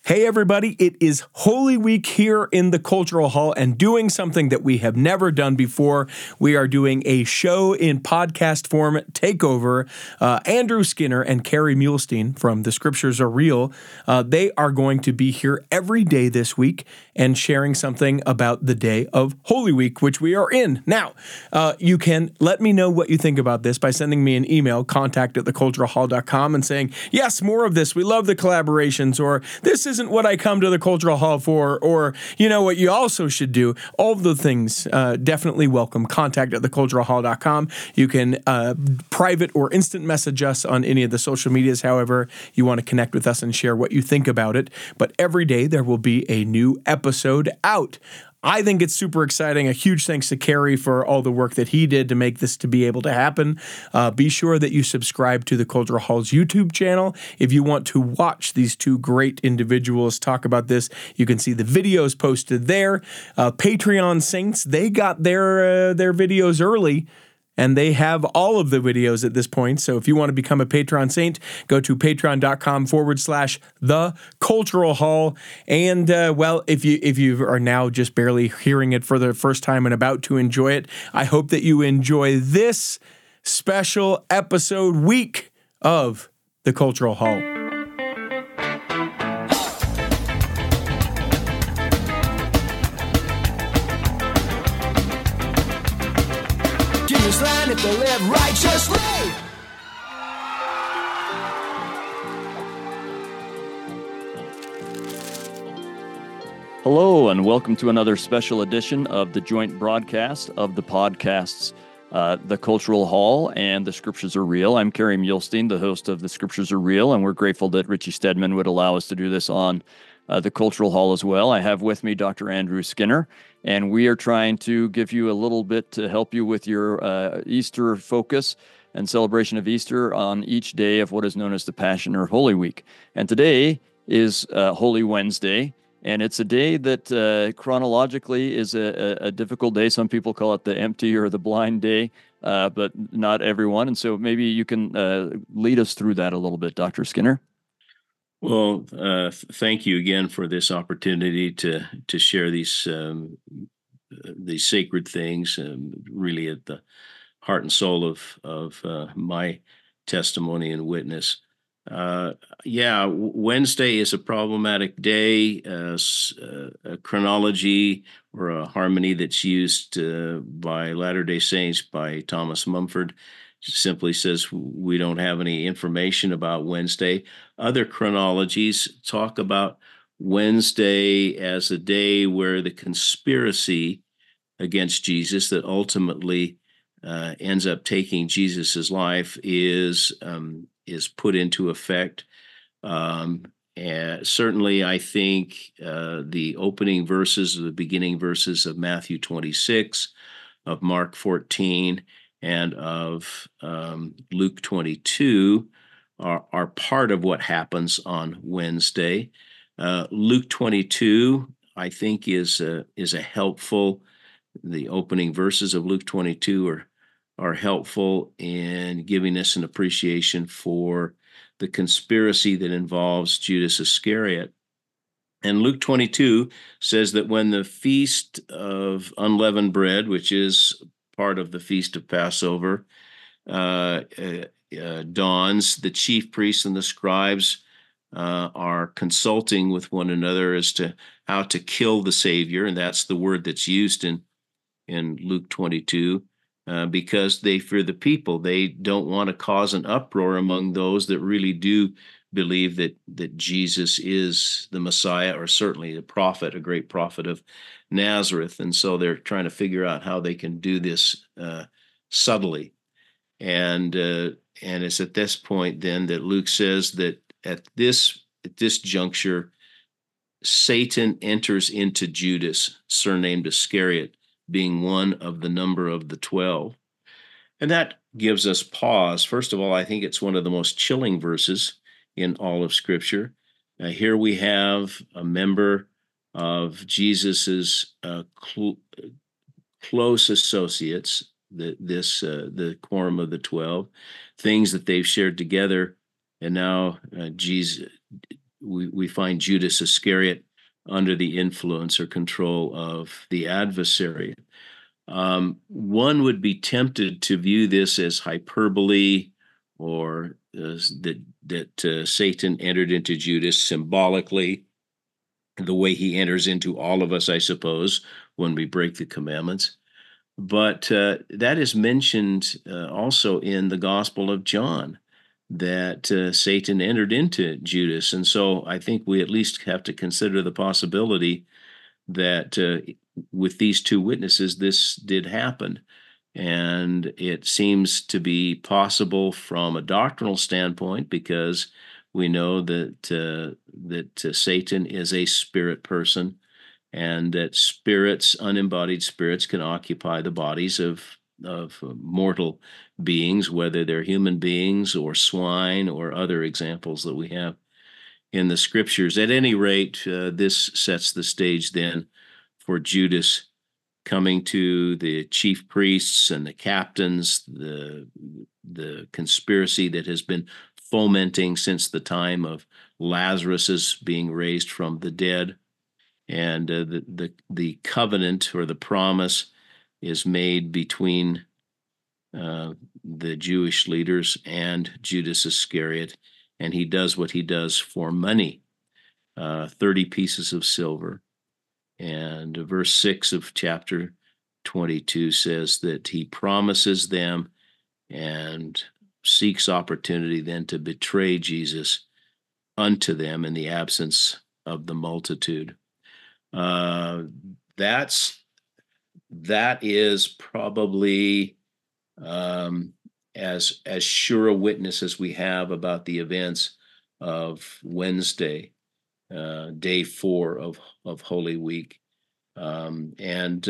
Hey everybody, it is Holy Week here in the Cultural Hall and doing something that we have never done before. We are doing a show in podcast form takeover. Andrew Skinner and Carrie Muhlestein from The Scriptures Are Real, they are going to be here every day this week and sharing something about the day of Holy Week, which we are in. Now, you can let me know what you think about this by sending me an email, contact@theculturalhall.com, and saying, yes, more of this. We love the collaborations, or this isn't what I come to the Cultural Hall for, or you know what you also should do. All of the things definitely welcome. Contact@theculturalhall.com. You can private or instant message us on any of the social medias, however you want to connect with us and share what you think about it. But every day there will be a new episode out. I think it's super exciting. A huge thanks to Carrie for all the work that he did to make this to be able to happen. Be sure that you subscribe to the Cultural Hall's YouTube channel. If you want to watch these two great individuals talk about this, you can see the videos posted there. Patreon Saints, they got their videos early, and they have all of the videos at this point. So if you want to become a Patreon Saint, go to patreon.com/The Cultural Hall. And well, if you are now just barely hearing it for the first time and about to enjoy it, I hope that you enjoy this special episode week of The Cultural Hall. Land if they live righteously. Hello, and welcome to another special edition of the joint broadcast of the podcasts, The Cultural Hall and The Scriptures Are Real. I'm Carrie Muhlestein, the host of The Scriptures Are Real, and we're grateful that Richie Stedman would allow us to do this on the Cultural Hall as well. I have with me Dr. Andrew Skinner, and we are trying to give you a little bit to help you with your Easter focus and celebration of Easter on each day of what is known as the Passion or Holy Week. And today is Holy Wednesday, and it's a day that chronologically is a difficult day. Some people call it the empty or the blind day, but not everyone. And so maybe you can lead us through that a little bit, Dr. Skinner. Well, thank you again for this opportunity to share these sacred things, really at the heart and soul of my testimony and witness. Wednesday is a problematic day. A chronology or a harmony that's used by Latter-day Saints by Thomas Mumford simply says we don't have any information about Wednesday. Other chronologies talk about Wednesday as a day where the conspiracy against Jesus that ultimately ends up taking Jesus's life is put into effect. And certainly, I think the opening verses or the beginning verses of Matthew 26, of Mark 14, and of Luke 22 are part of what happens on Wednesday. Luke 22, I think, is a helpful. The opening verses of Luke 22 are helpful in giving us an appreciation for the conspiracy that involves Judas Iscariot. And Luke 22 says that when the Feast of Unleavened Bread, which is part of the Feast of Passover, dawns, the chief priests and the scribes are consulting with one another as to how to kill the Savior, and that's the word that's used in Luke 22, because they fear the people. They don't want to cause an uproar among those that really do believe that Jesus is the Messiah, or certainly a prophet, a great prophet of Nazareth. And so they're trying to figure out how they can do this subtly. And it's at this point then that Luke says that at this juncture, Satan enters into Judas, surnamed Iscariot, being one of the number of the 12. And that gives us pause. First of all, I think it's one of the most chilling verses in all of Scripture. Here we have a member of Jesus's close associates, the quorum of the 12, things that they've shared together, and now we find Judas Iscariot under the influence or control of the adversary. One would be tempted to view this as hyperbole, or that Satan entered into Judas symbolically, the way he enters into all of us, I suppose, when we break the commandments. But that is mentioned also in the Gospel of John, that Satan entered into Judas. And so I think we at least have to consider the possibility that with these two witnesses, this did happen. And it seems to be possible from a doctrinal standpoint, because we know that Satan is a spirit person, and that spirits, unembodied spirits, can occupy the bodies of mortal beings, whether they're human beings or swine or other examples that we have in the scriptures. At any rate, this sets the stage then for Judas coming to the chief priests and the captains, the conspiracy that has been fomenting since the time of Lazarus's being raised from the dead. And the covenant or the promise is made between the Jewish leaders and Judas Iscariot, and he does what he does for money, 30 pieces of silver. And verse 6 of chapter 22 says that he promises them and seeks opportunity then to betray Jesus unto them in the absence of the multitude. That is probably as sure a witness as we have about the events of Wednesday, day 4 of Holy Week, and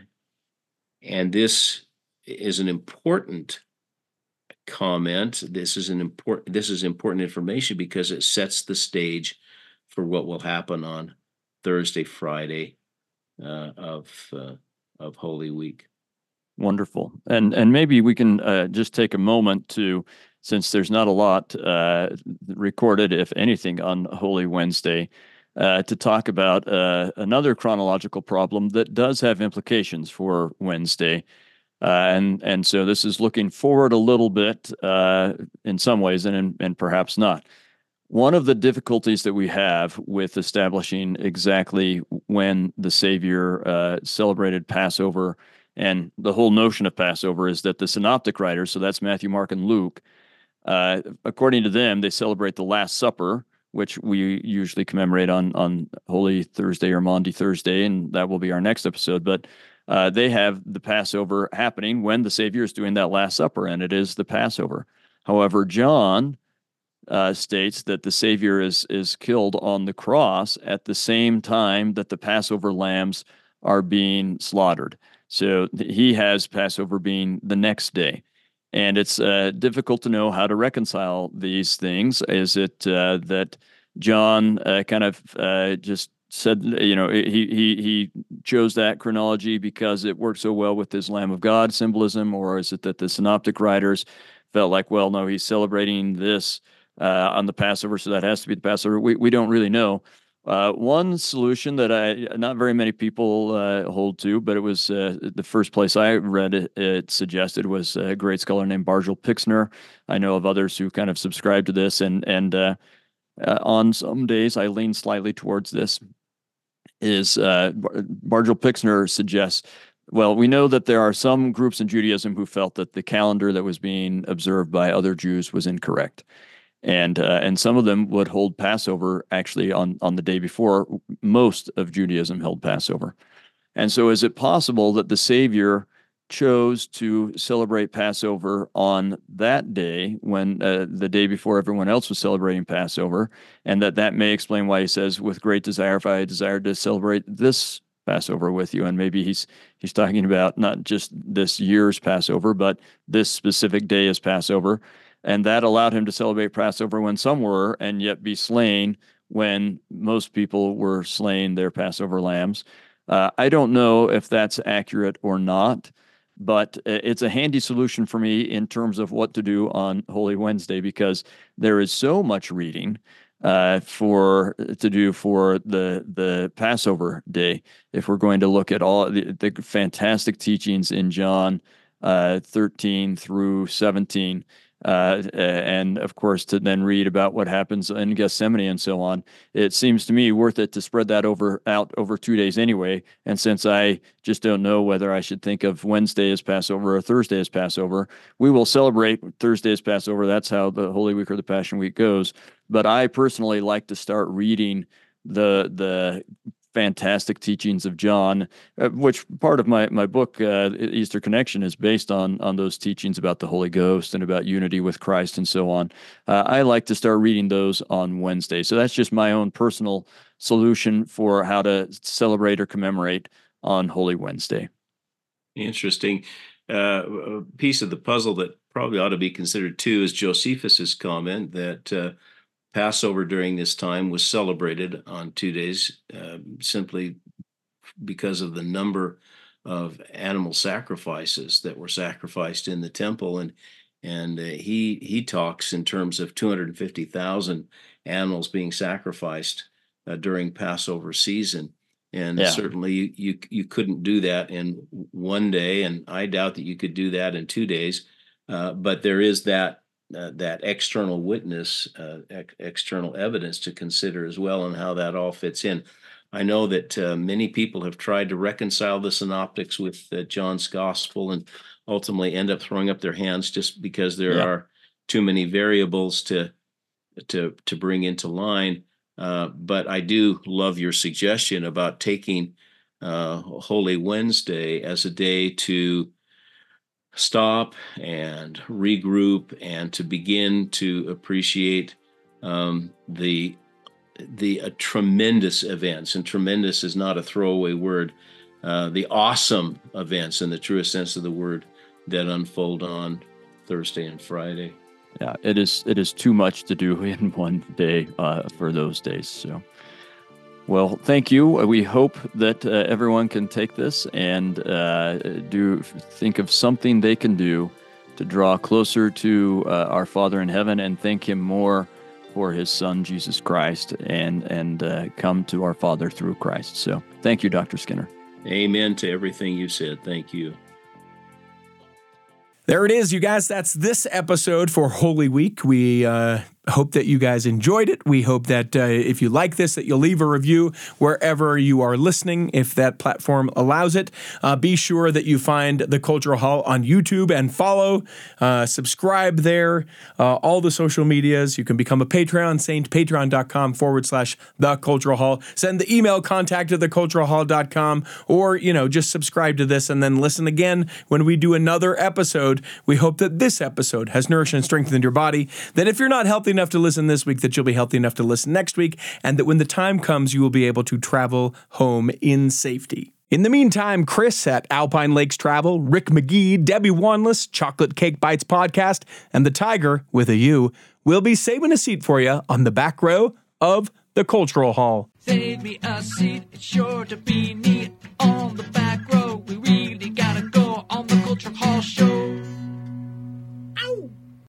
this is an important comment. This is important information, because it sets the stage for what will happen on Thursday, Friday of Holy Week. Wonderful. And maybe we can just take a moment to, since there's not a lot recorded, if anything, on Holy Wednesday, to talk about another chronological problem that does have implications for Wednesday. And so this is looking forward a little bit in some ways, and perhaps not. One of the difficulties that we have with establishing exactly when the Savior celebrated Passover, and the whole notion of Passover, is that the synoptic writers, so that's Matthew, Mark, and Luke, according to them, they celebrate the Last Supper, which we usually commemorate on Holy Thursday or Maundy Thursday, and that will be our next episode. But they have the Passover happening when the Savior is doing that Last Supper, and it is the Passover. However, John states that the Savior is killed on the cross at the same time that the Passover lambs are being slaughtered. So he has Passover being the next day. And it's difficult to know how to reconcile these things. Is it that John kind of just said, he chose that chronology because it worked so well with his Lamb of God symbolism? Or is it that the synoptic writers felt like, well, no, he's celebrating this on the Passover, so that has to be the Passover? We don't really know. One solution that not very many people hold to, but it was the first place I read it suggested, was a great scholar named Bargel Pixner. I know of others who kind of subscribe to this, and on some days I lean slightly towards this. Is Bargel Pixner suggests, well, we know that there are some groups in Judaism who felt that the calendar that was being observed by other Jews was incorrect. And some of them would hold Passover actually on the day before. Most of Judaism held Passover. And so is it possible that the Savior chose to celebrate Passover on that day, when the day before everyone else was celebrating Passover, and that may explain why he says, with great desire, if I desired to celebrate this Passover with you? And maybe he's talking about not just this year's Passover, but this specific day is Passover. And that allowed him to celebrate Passover when some were, and yet be slain when most people were slaying their Passover lambs. I don't know if that's accurate or not, but it's a handy solution for me in terms of what to do on Holy Wednesday, because there is so much reading for the Passover day. If we're going to look at all the fantastic teachings in John 13 through 17, and of course to then read about what happens in Gethsemane and so on, it seems to me worth it to spread that out over 2 days anyway. And since I just don't know whether I should think of Wednesday as Passover or Thursday as Passover, we will celebrate Thursday as Passover. That's how the Holy Week or the Passion Week goes. But I personally like to start reading the fantastic teachings of John, which part of my book, Easter Connection, is based on those teachings about the Holy Ghost and about unity with Christ and so on. I like to start reading those on Wednesday. So that's just my own personal solution for how to celebrate or commemorate on Holy Wednesday. Interesting. A piece of the puzzle that probably ought to be considered too is Josephus's comment that Passover during this time was celebrated on 2 days simply because of the number of animal sacrifices that were sacrificed in the temple, and he talks in terms of 250,000 animals being sacrificed during Passover season, and certainly you couldn't do that in 1 day, and I doubt that you could do that in 2 days, but there is that external witness, external evidence to consider as well, and how that all fits in. I know that many people have tried to reconcile the synoptics with John's gospel and ultimately end up throwing up their hands just because there are too many variables to bring into line. But I do love your suggestion about taking Holy Wednesday as a day to stop and regroup and to begin to appreciate the tremendous events, and tremendous is not a throwaway word, the awesome events in the truest sense of the word that unfold on Thursday and Friday. Yeah, it is too much to do in one day for those days. So, well, thank you. We hope that everyone can take this and think of something they can do to draw closer to our Father in heaven and thank Him more for His Son, Jesus Christ, and come to our Father through Christ. So thank you, Dr. Skinner. Amen to everything you said. Thank you. There it is, you guys. That's this episode for Holy Week. We hope that you guys enjoyed it. We hope that if you like this, that you'll leave a review wherever you are listening, if that platform allows it. Be sure that you find The Cultural Hall on YouTube and follow, subscribe there, all the social medias. You can become a Patreon, patreon.com/The Cultural Hall. Send the email contact@theculturalhall.com, or, just subscribe to this and then listen again when we do another episode. We hope that this episode has nourished and strengthened your body. That if you're not healthy enough to listen this week, that you'll be healthy enough to listen next week, and that when the time comes, you will be able to travel home in safety. In the meantime, Chris at Alpine Lakes Travel, Rick McGee, Debbie Wanless, Chocolate Cake Bites Podcast, and the Tiger with a U will be saving a seat for you on the back row of the Cultural Hall. Save me a seat, it's sure to be neat on the back